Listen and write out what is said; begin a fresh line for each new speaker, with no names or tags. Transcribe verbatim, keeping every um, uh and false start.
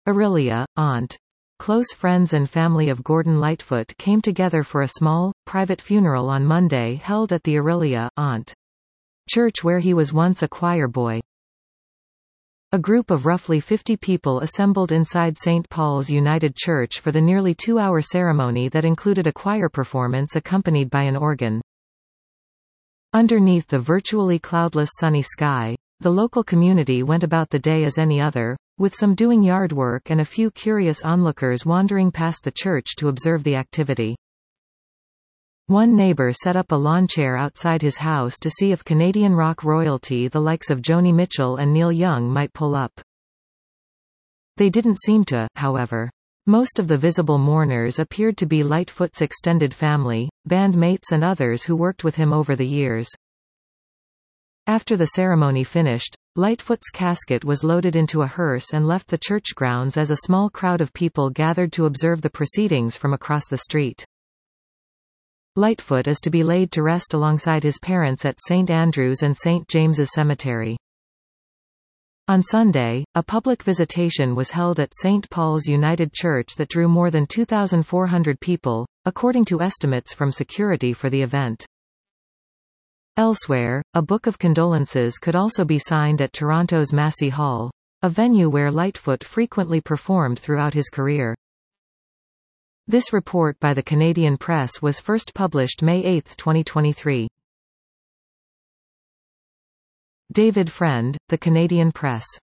Aurelia, aunt. Close friends and family of Gordon Lightfoot came together for a small, private funeral on Monday held at the Aurelia, aunt. church where he was once a choir boy. A group of roughly fifty people assembled inside Saint Paul's United Church for the nearly two-hour ceremony that included a choir performance accompanied by an organ. Underneath the virtually cloudless sunny sky, the local community went about the day as any other, with some doing yard work and a few curious onlookers wandering past the church to observe the activity. One neighbor set up a lawn chair outside his house to see if Canadian rock royalty the likes of Joni Mitchell and Neil Young might pull up. They didn't seem to, however. Most of the visible mourners appeared to be Lightfoot's extended family, bandmates and others who worked with him over the years. After the ceremony finished, Lightfoot's casket was loaded into a hearse and left the church grounds as a small crowd of people gathered to observe the proceedings from across the street. Lightfoot is to be laid to rest alongside his parents at Saint Andrew's and Saint James's Cemetery. On Sunday, a public visitation was held at Saint Paul's United Church that drew more than two thousand four hundred people, according to estimates from security for the event. Elsewhere, a book of condolences could also be signed at Toronto's Massey Hall, a venue where Lightfoot frequently performed throughout his career. This report by the Canadian Press was first published May eighth twenty twenty-three. David Friend, The Canadian Press.